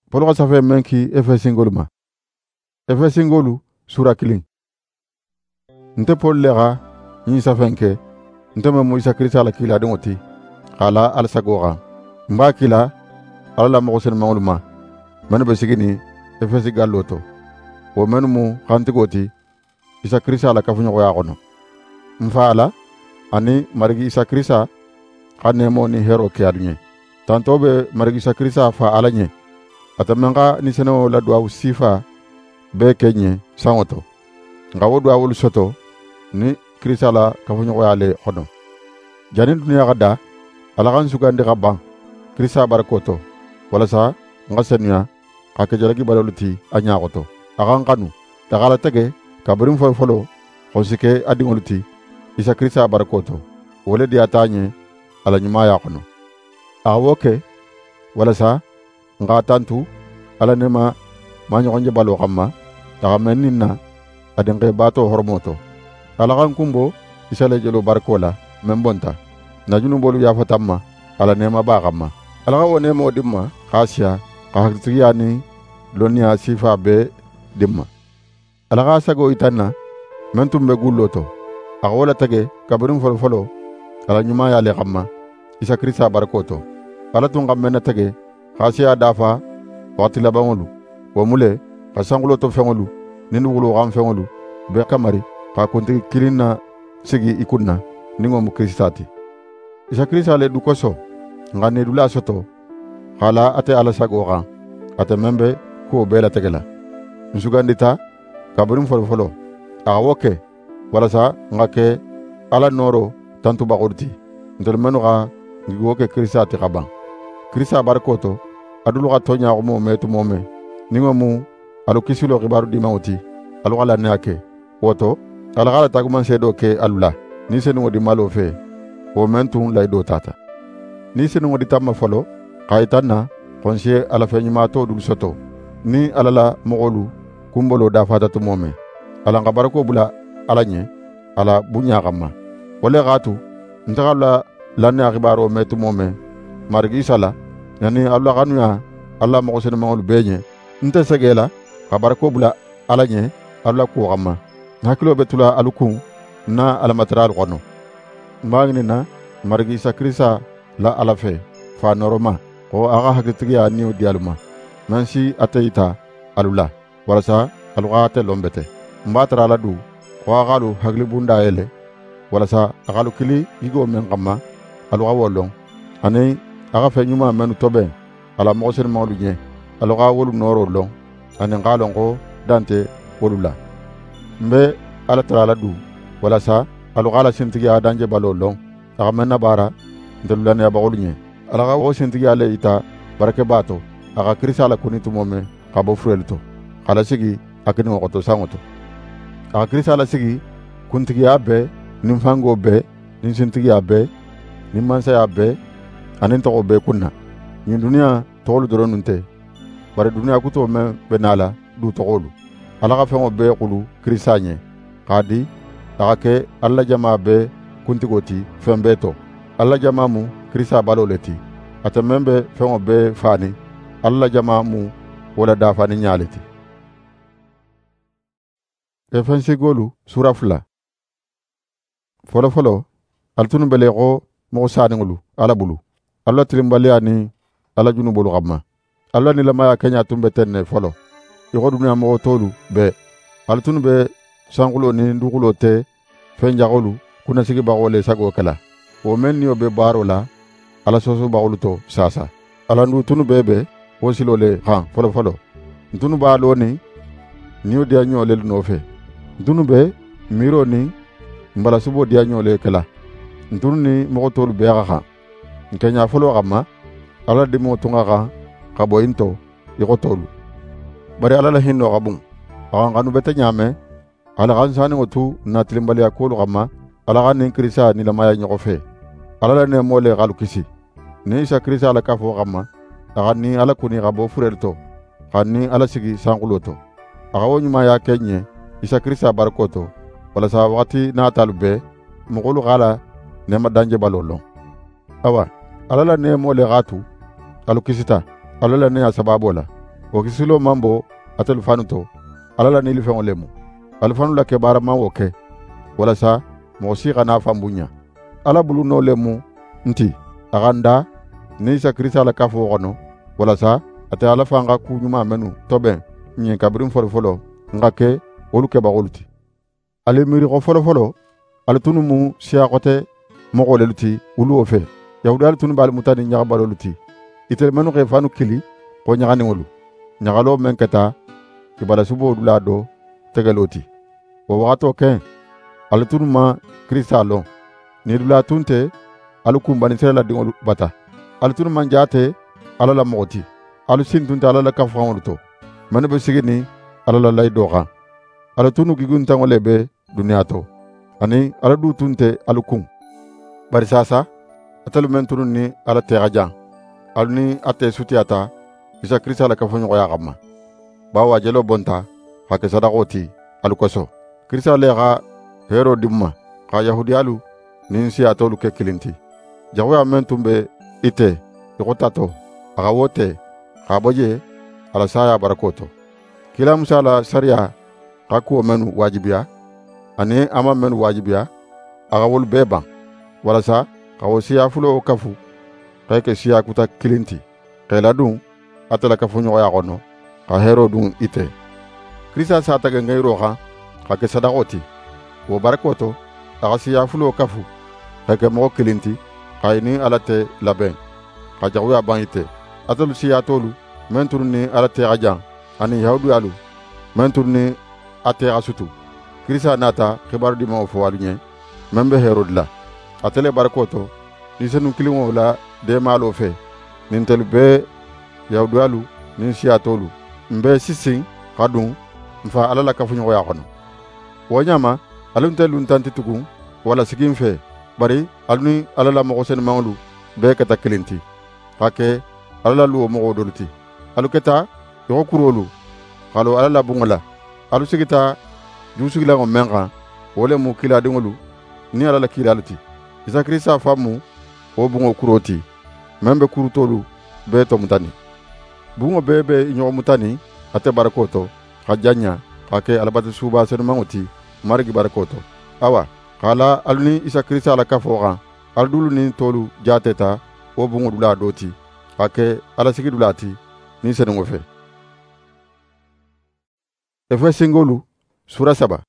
Polo ka safe menki Efesingolu ma. Efesingolu sura kilin. Nte Pol lega nyi safenke nte me Isa Krista la kila dingoti kala al sagoga. Mba kila ala la mogo sen mangolu ma. Manu be sigini Efesi galloto. Wo menu mu kantigoti Isa Krista la kafunyo ya kono. Mfaala ani marigi Isa Krista kanemo ni hero ke adunye. Tanto be marigi Isa Krista fa alanye. Atamenga ni seno la dua usifa be kenye sangoto. Nga wo dua wolu soto ni Krista la kafunyo ya le kono. Jani dunia gada alakan sugande gaban Krista barakoto. Wala sa nga senya kakejalagi baloluti anya koto. Akan kanu tagala tege kaburim folo konsike adingoluti Isa Krista barakoto. Wole di atanye ala nyuma ya kono. Awoke wala sa nga tantu ala nema manyokonje balo kama taga menina adenge bato hormoto. Alakan kumbo Isa lejelo barakola membonta. Najunu bolu ya fatamma ala nema bakama. Alaka wone mo dimma khasya kahaktriyani lonia sifa be dimma. Alaka sago itanna mentumbe gulloto. Awola tage kaburin folo ala nyuma ya le kama Isa Krista barakoto. Ala tunga mena tage khasya dafa wakati labangolu. Wamule kasangulo to fengolu nindugulo gam fengolu be kamari ka konti kirina sigi ikunna ningo mu Kristati. Isa Krista le dukoso ngane dula soto khala ate ala sagoga ate membe ko bela tegela nsugandita kaburim folo awoke wala sa ngake ala noro tantu bagurti ndolmenu ga ngiwoke Krista te kaban Krista barakoto adulu ga tonya ko mo metu mome ningo mu alo kisilo gibaru di mauti alo ala neake woto ala gala taguman sedo ke alula ni senu di malo fe o mentu lay do tata ni senu di tamma folo kaitanna konsie ala fenyima to dul soto ni ala la mogolu kumbolo da fata to mome ala ngabarako bula ala nye ala bunya gamma wala gatu ntagala lanne akibaro metu mome margi sala yani alla ganuya alla mo sen mangol beñe nta segela kabarako bula ala nye alla ko gamma hakilo betula alukum na ala material kono mbagni na margi Isa Krista la ala fe fa norma ko aga hakitiya niu dialuma mansi atayita alula walasa alugate lombete mbatra la du ko agalu hagli bunda ele walasa agalu kili igo men kama aluga wolong ani aga fe nyuma menu tobe ala mosen mawlunye aluga wolu noro long ani ngalon ko dante wolula mbe ala trala du walasa aluga la sintiya danje balo long aga menna bara ndelulane ya bagolunye alaga wo sentigi ale ita barake bato aga Krista la kunitu mome kabo frelto kala sigi akini ngoto sangoto aga Krista la sigi kuntigi abe nimfango be ninsentigi abe nimmansa abe anin to be kunna ni dunia tolu doronunte bare dunia kuto me benala du togolu alaga fengo be kulu Krista nye kadi aga ke alla jama be kuntigoti fembeto alla jama mu Krista baloleti ata membe fengo be fani alla jama mu wala da fani nyaleti Efensi golu sura fula folo altunu belego mo saningulu ala bulu alla tilimbali ani ala junu bolu gamma alla ni lama ya kenya tumbe tenne folo yogo dunya mo tolu be altunu be sangulo ni ndugulo te fenjagolu kuna sigi bagole sago kala o men ni obe barola ala soso bagoluto sasa ala ndu tunu bebe wosilo le ha folo ntunu ba lo ni niu dia nyole no fe ntunu be miro ni mbala subo dia nyole kala ntunu ni mo tolu be ha nkenya folo gama ala de mo tunga ga kabo into yiko tolu bari ala la hinno gabun awan kanu bete nyame ala kan sani otu na tilimbali akolo gama ala kan ni Krista ni lamaya nyoko fe ala la ne mole galu kisi ni Isa Krista ala kafo gama aga ni ala kuni gabo furelto kani ala sigi sanguloto aga wonyuma ya kenye Isa Krista barakoto wala sa wakati na talube mugulu gala ne madanje balolo awa ala la ne mole gatu alu kisita ala la ne sababola wo kisilo mambo atelu fanu to ala la nili fengo lemu alfanu la ke bara man wo ke wala sa mo si kana fambunya ala bulu no lemu nti aganda ni Isa Krista la kafo gono wala sa ate ala fanga ku nyuma menu tobe nyi kabrin folo ngake wolu ke bagoluti ale miri ko folo ale tunu mu siya kote mo ko leluti wulu ofe yahudal tunu bal mutani nya baloluti itel menu ke fanu kili ko nyagani wolu nyagalo men keta ibala subo dula do tegaloti wo wato ken ale tunu ma Krista lo ni dula tunte alu kumbani sera la dingolu bata alu tunu manjate ala la moti alu sin tunte ala la kafawolu to manu be sigini ala la lay doxa ala tunu gigun tangole be duniya to ani ala du tunte alu kun bari sasa atalu men tunu ni ala texa jan alu ni ate sutiyata Isa Krista la kafanyo ya xamma bawa jelo bonta hake sadaqoti alu koso Krista le xa hero dimma xa yahudiyalu nin siya tolu ke kilinti jagoya men tumbe ite ikotato aga wote xa boje ala saya barakoto kila musa la sariya xa kuwo menu wajibiya ani ama menu wajibiya aga wolu bee ban walasa xa wo siya fulo wo kafu xe ke siya kuta kilinti xela dun ate la kafuɲoxoya xono xa hero dun ite Krista sa tage ngeyiro xa xa ke sadaqoti wo barakoto axa siya fulo wo kafu xe ke moxo kilinti xa ini ala te laben xa jaxuya ban ite atelu siya tolu men tunu ni ala texa jan ani yahudiyalu men tunu ni a texa sutu Krista nata xibaru dimango fo alu ɲe men be herodi la atele barakoto ni senu kilinŋo la demalo fe nin telu be yahudiyalu nin siya tolu mbe sisin xa dun nfa ala la kafuɲoxoya xono wo ɲama alu nte luntanti tugun wala sigin fe bari alu ni ala la moxo senimaŋolu bee keta kilinti xa ke ala la luwo moxo dolu ti alu keta yoxo kurolu xalo ala la bunŋo la alu sigita jusigilaŋo men xan wo le mu kiladinŋolu ni ala la kilalu ti Isa Krista famu wo bunŋo kuro ti men be kurutolu bee tomutani bunŋo bee be i ɲoxo mutani ate barako to xa janɲa xa ke alabati suba senumaŋo ti marigi barako to awa xa la alu ni Isa Krista la kafo xan alu dulu ni tolu jateta wo bunŋo dula do ti xa ke ala sigi dula ti ni senuŋo fe Efesingolu sura 7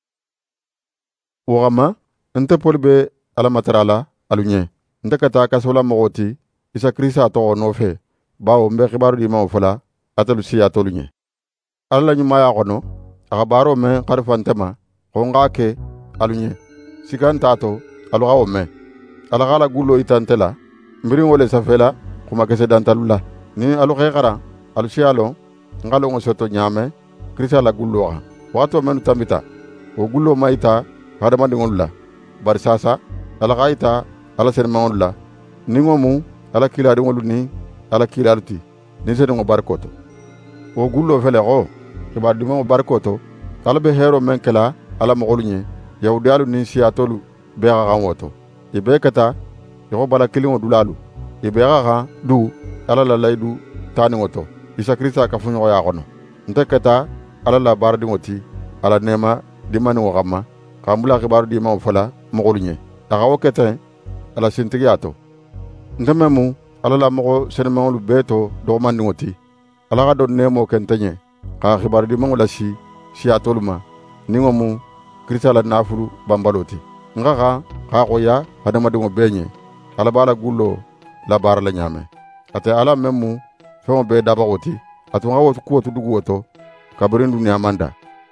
wo xama nte poli be ala matarala alu ɲe nte ka taa kasola moxo ti Isa Krista toxo nofe bawo mbe xibaru dimaŋo fola atelu siya tolu ɲe ala la ɲumaya xono a xa baaro men xarifantema xo nxa ke alu ɲe sigan ta to alu xa wo me ala xa la gullo itante la mbirin wo le safela xuma kese dantalu la ni alu xe xaran alu siya lon nxa lonŋo soto ɲaame Krista la gullo xan waxato menu tambita wo gullo ma ita hadamadiŋolu la bari sasa ala xa ita ala senimaŋolu la niŋo mu ala kiladiŋolu ni ala kilalu ti ni senuŋo bariko to wo gullo fele xo xibaru dimaŋo bariko to ala be hero men kela ala moxolu ɲe yahudiyalu ni siyatolu bee xa xan wo to i bee keta i xo bala kiliŋo dulalu i bee xa xan du ala la layidu taniŋo to Isa Krista kafuɲoxoya xono nte keta ala la baaradiŋo ti ala nema dimaniŋo xanma xan bula xibaru dimaŋo fola moxolu ɲe a xa wo keten ala sintigiya to nte men mu ala la moxo senimaŋolu bee to doxomandiŋo ti ala xa don nemo ke nte ɲe xa xibaru dimaŋo lasi siyatolu ma niŋo mu Krista la nafulu banbalo ti nxa xan xa xoya hadamadiŋo bee ɲe ala b'a la gullo la baara la ɲaame ate ala men mu feŋo bee dabaxo ti a tun xa wo kuwo tu dugu wo to kabirin duniya manda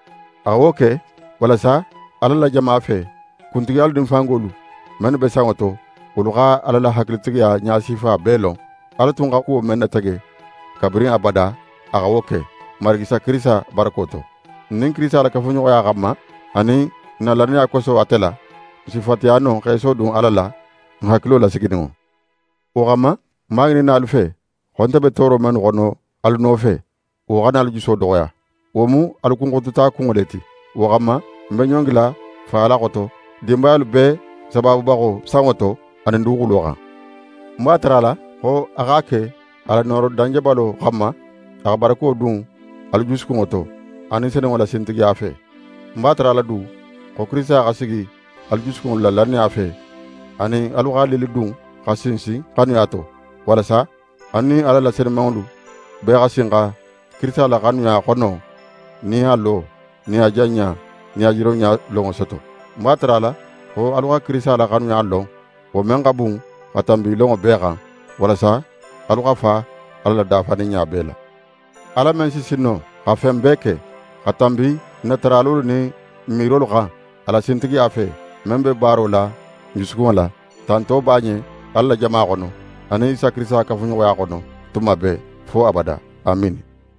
a wo ke walasa ala la jama fe kuntigiyalu din fangolu mennu be saŋo to wolu xa ala la hakilitigiya ɲasifa bee lon ala tun xa kuwo men na tege kabirin abada a xa wo ke marigi Isa Krista barako to nin Krista la kafuɲoxoya xanma ani na laniya koso ate la sifatiya non xeeso dun ala la n hakilo la siginiŋo wo xanma mba ŋinina alu fe xonte be toro mennu xono alu nofe wo xana alu juso doxoya wo mu alu kunxututa kuŋo le ti wo xanma mbe ɲongila fa ala xoto dinbayalu bee sababu baxo saŋo to ani nduxulo xan mba tara la xo a xa ke ala noro danjebalo xanma a xa barako dun alu juskuŋo to ani seneŋo la sintigiya fe mba tara ala du ko Kirista xa sigi alu juskuŋo la lanneya fe ani alu xa lili dun xa sinsin xanuya to walasa ani ala la senemeŋolu bee xa sin xa Kirista la xanuya xono ni a lo ni a janɲa ni a jiroɲa loŋo soto mba tara la ko alu xa Kirista la xanuya lon wo meŋ xa bun xa tanbi loŋo bee xan walasa alu xa fa ala la dafani ɲa bee la ala meŋ si sin no xa fen bee ke xa tanbi nataralolu ni miirolu xan ala sintigiya fe meŋ be baaro la jusukuŋo la tanto baa ɲe alla la jama xono ani Isa Kirista kafuɲogoya xono tuma bee fo abada amin.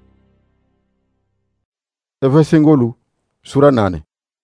Efesingolu sura 4.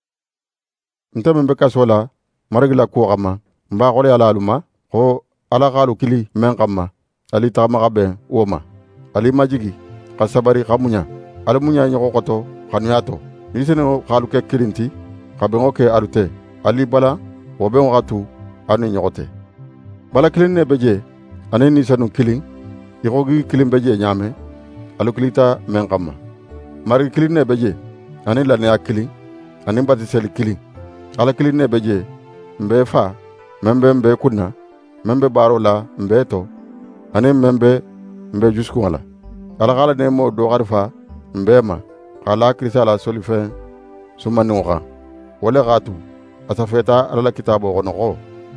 Nte meŋ be kaso la Marigi la kuwo xanma n b'a xoleya la alu ma xo ala x'alu kili meŋ xanma ali taxama xa ben wo ma ali majigi xa sabari xa muɲa ali muɲa ɲoxo xoto xanuya to ni seneŋo x'alu ke kilin ti xa benŋo ke alu te ali bala wo benŋo xa tu alu ni ɲoxo te bala kilin ne be je ani ni senu kilin i xo gi kilin be je ɲaame alu kilita meŋ xanma Marigi kilin ne be je ani lanneya kilin ani batiseli kilin ala kilin ne be je mbe fa meŋ be mbe kunna meŋ be baaro la mbe to ani meŋ be mbe juskuŋo la ala x'ala nemo do xarifa mbe ma xa la Kirista la solifeŋ sumanniŋo xan wo le x'a tu a safeta ala la kitaabo xono xo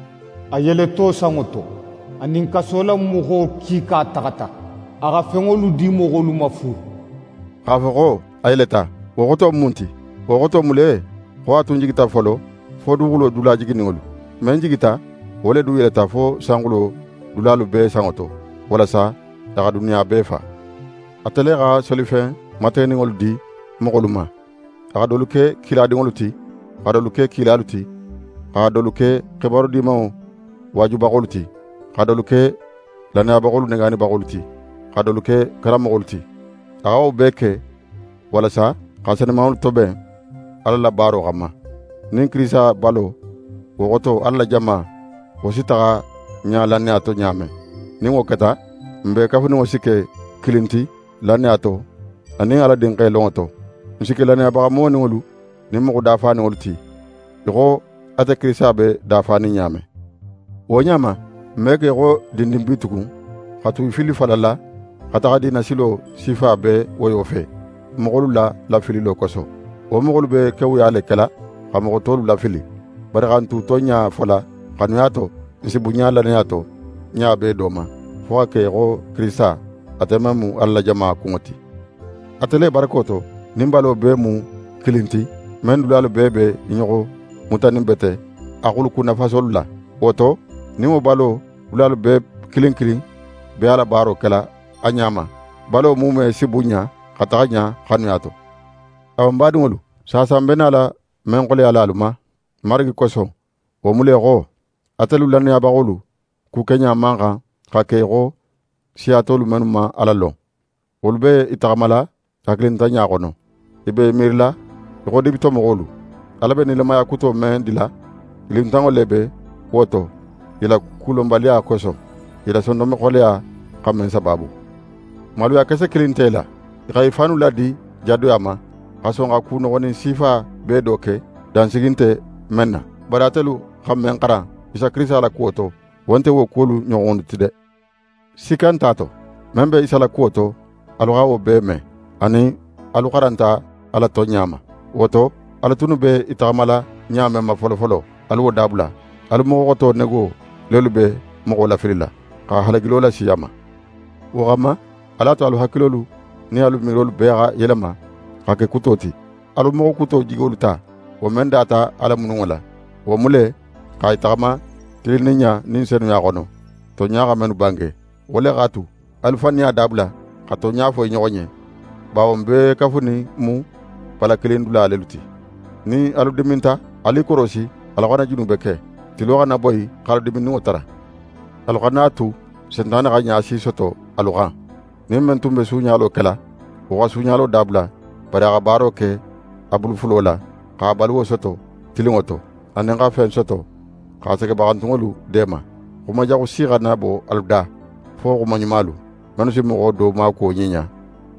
a yeleto saŋo to anin kaso la moxo kiika taxata a xa feŋolu di moxolu ma fu x'a fo xo a yeleta wo xoto mun ti wo xoto mu le xo a tun jigita folo fo duxulo dula jiginiŋolu meŋ jigita wo le du yeleta fo sanxulo dulalu bee saŋo to walasa a xa duniya bee fa ate le xa solifeŋ mateniŋolu di moxolu ma a xa dolu ke kiladiŋolu ti xa dolu ke kilalu ti xa dolu ke xibaru dimaŋo wajubaxolu ti xa dolu ke lanneyabaxolu neganibaxolu ti xa dolu ke karamoxolu ti a xa wo bee ke walasa xa senemaŋolu toben alla la baaro xanma nin Kirista balo wo xoto alla la jama wo si taxa ɲa lanneya to ɲaame nin wo keta mbe kafuniŋo si ke kilinti lanneya to aniŋ alla dinxe loŋo to n si ke lanneyabaxa mooniŋolu nin moxo dafaniŋolu ti i xo ate Kirista be dafani ɲaame wo ɲama mbe ke xo dindin bi tugun xa tu fili falala xa taxa dina silo sifa be woyo fe moxolu la lafililo koso wo moxolu be kewuya le kela xa moxo tolu lafili bari xan tu to ɲa fola xanuya to n si buɲa lanneya to ɲa be do ma fo xa ke xo Kirista ate meŋ mu alla la jama kuŋo ti ate le barako to nin balo bee mu kilinti meŋ dulalu bee be i ɲoxo mutanin bete a xuluku nafasolu la wo to nin wo balo dulalu bee kilin kilin be a la baaro kela a ɲama balo mume si buɲa xa taxa ɲa xanuya to awa n baadiŋolu saasan be na la meŋ xoleya la alu ma Marigi koso wo mu le xo atelu lanneyabaxolu ku ke ɲa man xan xa ke xo siyatolu mennu ma ala lon wolu be i taxamala hakilinta ɲa xono i be miirila i xo dibito moxolu ala be nilamaya kuto meŋ dila ilintanŋo le be wo to i la kulonbaliya koso i la sondome xoleya xa meŋ sababu maluya kese kilinte la i xa i fanu ladi jadoya ma xa son xa ku noxonin sifa bee do ke dansiginte meŋ na bari atelu xa meŋ xaran Isa Kirista la kuwo to wonte wo kuwolu ɲoxonu ti de sikan ta to meŋ be Isa la kuwo to alu xa wo bee me ani alu xaranta ala to ɲama woto ala tunu be i taxamala ɲa meŋ ma folofolo alu wo dabula alu moxo xoto nego lelu be moxo lafili la xa halagilo la siya ma wo xanma ala to alu hakkilolu ni alu miirolu bee xa yelema xa ke kuto ti alu moxo kuto jigolu ta wo meŋ data ala munuŋo la wo mu le xa i taxama tilini ɲa nin senuya xono to ɲa xa menu bange wo le x'a tu alu fanniya dabula xa to ɲa fo i ɲoxo ɲe bawo n be kafuni mu bala kilin dula alelu ti ni alu diminta ali korosi ala xana junube ke tilo xana boyi xalu diminniŋo tara alu xana tu sentane xa ɲa si soto alu xan nin men tun be suɲalo kela wo xa suɲalo dabula bari a xa baaro ke a bulufulo la xa baluwo soto tiliŋo to anin xa fen soto xa segebaxantuŋolu dema xuma jaxu si xana bo alu da fo xuma ɲumalu menu si moxo do ma kuwo ɲiɲa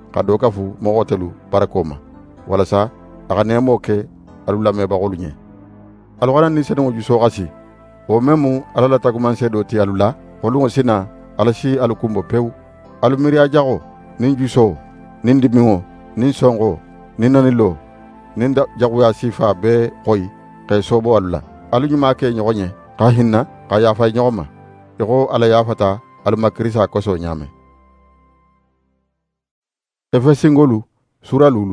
ka do kafu mogotelu barakoma walasa aga nemo ke alu lame bagolu nye alu gana ni sedengo juso gasi o memu ala la taguman sedo ti alu la holungo sina ala si alu kumbo pew alu miri ajago nin juso nin dimingo nin songo nin nanilo nin jaguya sifa be koy kay sobo alu la alu nyuma ke nyogonye ka hinna ka yafa nyogoma ego ala yafata alu makrisa koso nyame Efesingolu sura lulu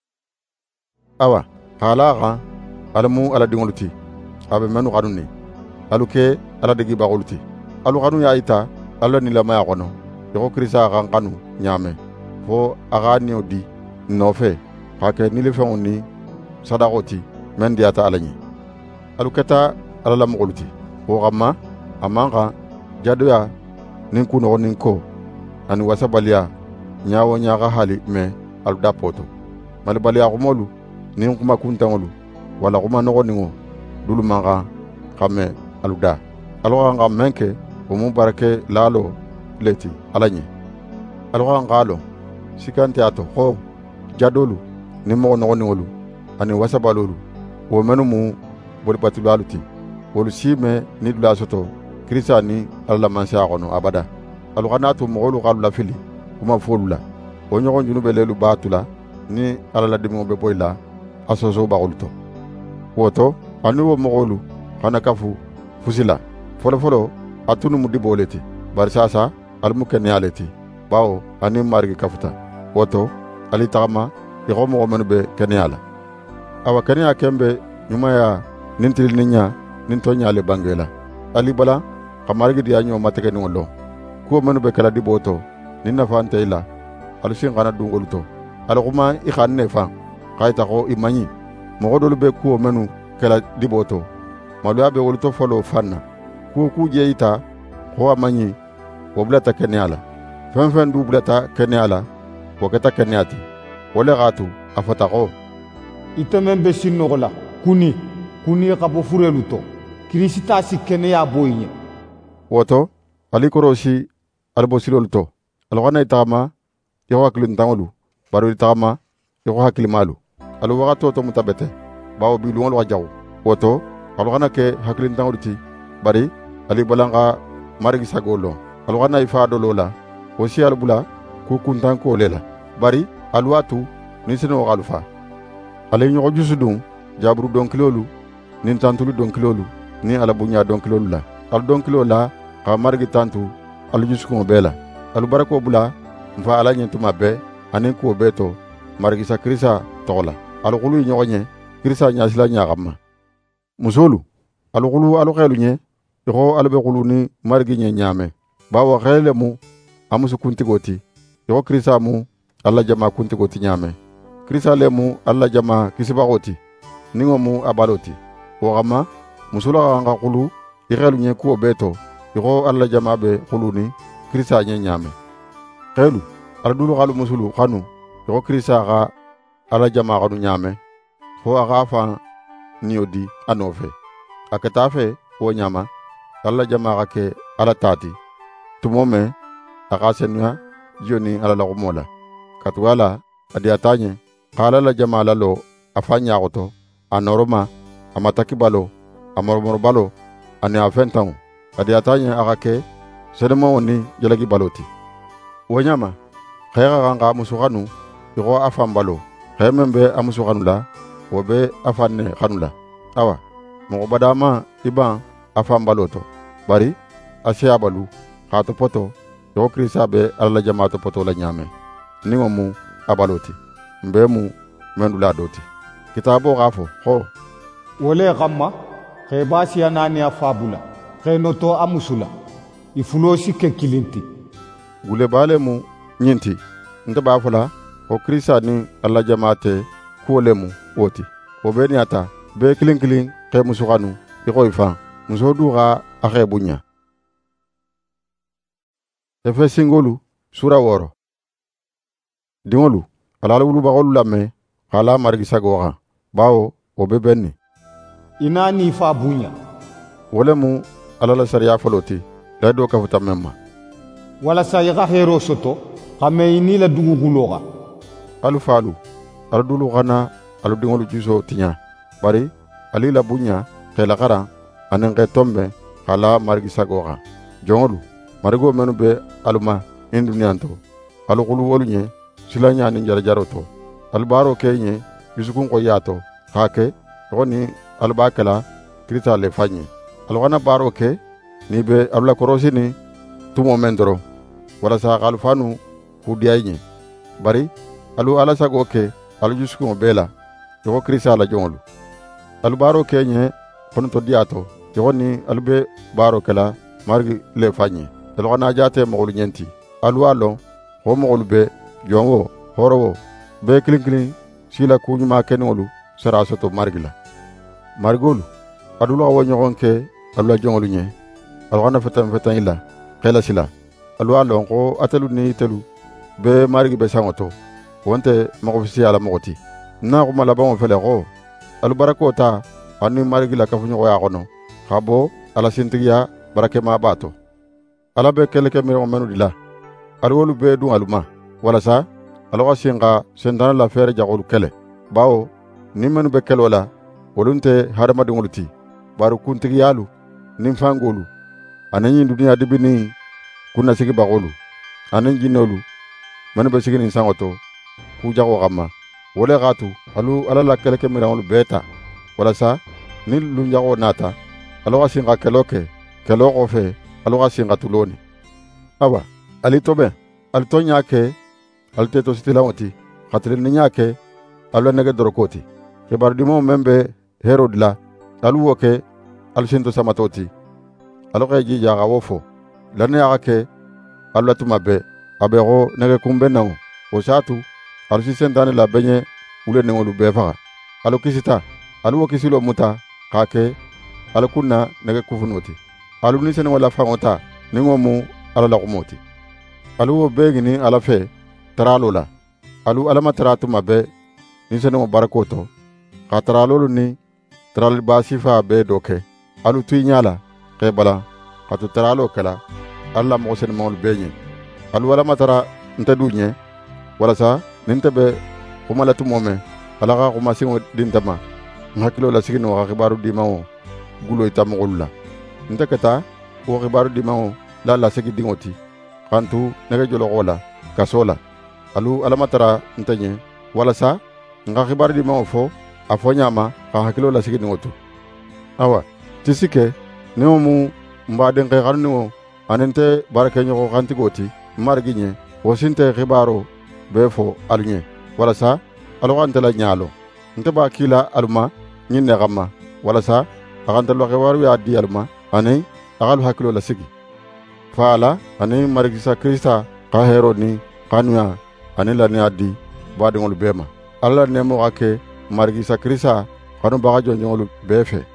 awa halaga alamu ala dingoluti abe menu kanuni aluke ala digi bagoluti alu kanu ya ita ala ni lama yakono yoko krisa kan kanu nyame fo aga ni odi nofe hake ni le fengoni sadaqoti men diata alani aluketa ala lam goluti o gamma amanga jadoya nin kuno nin ko ani wasabalia nyawo nyaga hali me alu dapoto malbalia gumolu nin kuma kuntangolu wala kuma nogo ningo dulu manga kame aluda alwa nga menke umu barake lalo leti alanye alwa ngalo sikante ato ho jadolu ni mo nogo ningolu ani wasabalolu wo menumu boli batulu aluti wolu sime ni dula soto krisa ni alla mansa kono abada alughanatu mogolu qalu la fili kuma folula o nyogon junu belelu batula ni alla la dimo be boyla asoso bagolto woto anu mogolu kana kafu fusila folo atunu mudi boleti bar sasa almukani aleti bawo ani margi kafuta woto ali tama iko mo menu be kaniala awa kania kembe nyuma ya nintil ninya nintonya le bangela ali bala kamargi dia nyo mateke ni ngolo ko menu be kala diboto ninna fante ila alusin kana dungoluto alukuma ikhanne fa kaita ko imanyi mogodolu be ko menu kala diboto malua be woluto folo fanna ko kuje ita ko amanyi woblata kaniala fen du blata kaniala wakata kaniati wala gatu afatako itemembe sinogola kuni kabo fureluto krisita sikene ya boynye woto alikorosi albosilolto alwana itama yo haklin tangolu baro itama yo haklimalu alu wagato to mutabete bawo bi luwol wajaw woto alwana ke haklin tangoluti bari ali balanga marigi sagolo alwana ifa dolola wosi albula ku kuntan ko lela bari alwatu ni sino galufa ale nyogo jusudun jabru donkilolu nin tantulu donkilolu ni ala bunya donkilolu la al donkilo la ka margi tantu al jusuko bela al barako bula mfa ala nyentuma be anen ko beto margi sakrisa tola al gulu nyogo nye krisa nyasila nyagama musolu al gulu al khelu nye yo al be gulu ni margi nye nyame bawo khele mu amusu kuntigoti yo krisa mu alla jama kuntigoti nyame krisa lemu alla jama kisibagoti ningo mu abaloti wogama musula nga kulu irelu nye ko beto iro alla jama be kuluni krisa nye nyame khelu ardulu galu musulu khanu iro krisa ga alla jama ganu nyame ho aga fa niodi anofe akatafe wo nyama alla jama ga ke ala tati tumome aga senwa joni ala la gumola katwala adi atanye qala la jamala lo afanya goto anoroma amataki balo amormor balo ani afentan adi atanye agake sedemo woni jelagi baloti wonyama khayga ganga musuganu igo afam balo khemembe amusuganu la wobe afanne khanula awa mo badama iban afam baloto bari asia balu khato poto yo krisa be alla jamato poto la nyame ningomu abaloti mbemu mendula doti kitabo gafo ho wole gamma khebasi anani afabula khenoto amusula ifulosi ke kilinti gule balemu nyinti ndaba fula o krisa ni alla jamaate kuolemu woti obeni ata be kilin ke musuganu iko ifa musoduga akhebunya Efesingolu sura woro dingolu alalu wulu bagolu lame kala margi sagoga bawo obebenni inani fa bunya wolemu alala sariya foloti la do kafuta memma wala sayiga hero soto kame ini la dugu guloga alu falu alu dulu xana alu dingolu juso tinya bari ali la bunya xela xaran anen xe tombe xala marigi sagoxa jongolu marigo menu be aluma in duniyanto alu xulu wolu ɲe sila ɲani jarajaro to alu baro ke ɲe yusukun xoyato xa ke xoni alu ba kela kirita le fa ɲe alu xana baro ke ni be alu la korosini tumo men doro walasa xalu fanu kudiyayi ɲe bari alu ala sago ke alu yusukun bela yogo kirisa la jongolu alu baro ke ɲe xonuto diyato yogoni alu be baro kela marigi le fa ɲe alu xana jate moxolu ɲenti alu a lon xo moxolu be jonwo horowo be kilin sila kuɲuma keniŋolu sara soto marigi la marigolu adulu xa wo ɲoxon ke alu la joŋolu ɲe alu xana fetan i la xela sila alu a lon xo atelu ni itelu be marigi be saŋo to wonte moxo fisiya la moxo ti na xuma labaŋo fele xo alu barako ta anu marigi la kafuɲoxoya xono xa bo ala sintigiya barakema b'a to ala be keleke mireŋo menu dila alu wolu be dun alu ma walasa alu xa sin xa sentana la feere jaxolu kele bawo ni menu be kelo la wolun te hadamadiŋolu ti bari kuntigiyalu nin fangolu aniŋ ɲin duniya dibini kunnasigi baxolu aniŋ jinnolu menu be siginin saŋo to ku jaxo xanma wo le x'a tu alu ala la keleke mireŋolu bee ta walasa ni lunjaxo nata alu xa sin xa kelo ke kelo xofe alu xa sin xa tuloni awa ali toben ali to ɲa ke alu te to sitilaŋo ti xa tilinni ɲa ke alu la nege doroko ti xibaru dimaŋo meŋ be hero dila alu wo ke alu sinto samato ti alu xe jija xa wo fo lanneya xa ke alu la tuma be a be xo nege kunbennaŋo wo saatu alu si sentane la beɲe wuleniŋolu bee faxa alu kisita alu wo kisilo muta xa ke alu kunna nege kufuno ti alu ni seneŋo la faŋo ta niŋo mu ala la xumo ti alu wo bee ŋini ala fe taralo la alu alama tara tuma be ni seneŋo barako to xa taralolu ni taraliba sifa bee do ke alu tuy ɲa la xe balan xa tu taralo kela ala la moxo senemaŋolu bee ɲe alu alama tara nte du ɲe walasa nin te be xuma la tumo me ala xa xumasiŋo dinta ma n hakkilo la sigino xa xibaru dimaŋo gulo ita moxolu la nte keta wo xibaru dimaŋo la lasigi diŋo ti xantu nege joloxo la kaso la alu alama tara nte ɲe walasa n xa xibaru dimaŋo fo a fo ɲama xa hakkilo la siginiŋo tu awa tisi ke niŋo mu n badenxe xanuniŋo ani nte barakeɲoxo xantigo ti n marigi ɲe wo sinte xibaro bee fo alu ɲe walasa alu xa nte la ɲalo nte b'a kila alu ma ɲin ne xanma walasa a xa nte lo xibaru y'a di alu ma ani a xalu hakkilo la sigi fa ala ani marigisa kirista xa hero ni xanuya ani laniya di baadiŋolu bee ma ala la nemo xa ke marigisa kirista xanu baxa jonjoŋolu bee fe